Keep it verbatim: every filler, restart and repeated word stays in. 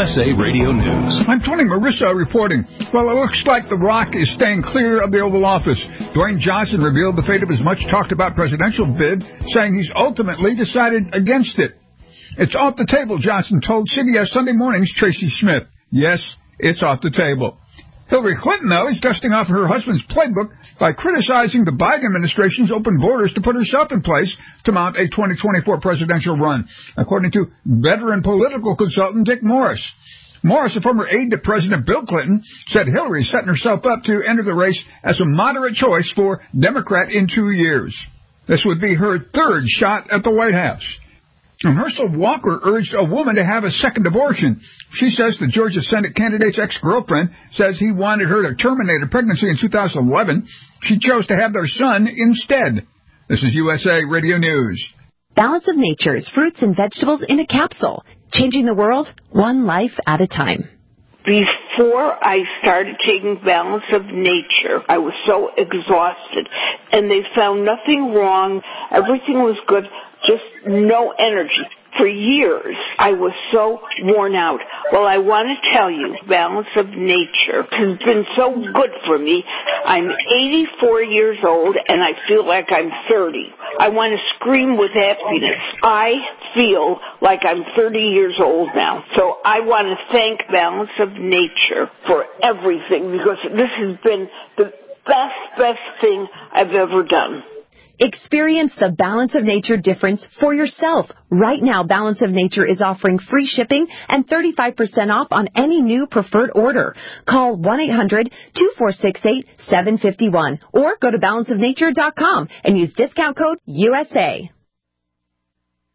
S A Radio News. I'm Tony Marissa reporting. Well, it looks like The Rock is staying clear of the Oval Office. Dwayne Johnson revealed the fate of his much-talked-about presidential bid, saying he's ultimately decided against it. It's off the table, Johnson told C B S Sunday Morning's Tracy Smith. Yes, it's off the table. Hillary Clinton, though, is dusting off her husband's playbook by criticizing the Biden administration's open borders to put herself in place to mount a twenty twenty-four presidential run, according to veteran political consultant Dick Morris. Morris, a former aide to President Bill Clinton, said Hillary is setting herself up to enter the race as a moderate choice for Democrat in two years. This would be her third shot at the White House. And Herschel Walker urged a woman to have a second abortion. She says the Georgia Senate candidate's ex-girlfriend says he wanted her to terminate a pregnancy in two thousand eleven. She chose to have their son instead. This is U S A Radio News. Balance of Nature's fruits and vegetables in a capsule, changing the world one life at a time. Before I started taking Balance of Nature, I was so exhausted, and they found nothing wrong. Everything was good, just no energy. For years, I was so worn out. Well, I want to tell you, Balance of Nature has been so good for me. I'm eighty-four years old, and I feel like I'm thirty. I want to scream with happiness. I feel like I'm thirty years old now. So I want to thank Balance of Nature for everything, because this has been the best, best thing I've ever done. Experience the Balance of Nature difference for yourself. Right now, Balance of Nature is offering free shipping and thirty-five percent off on any new preferred order. Call one eight hundred two four six eight seven five one or go to balance of nature dot com and use discount code U S A.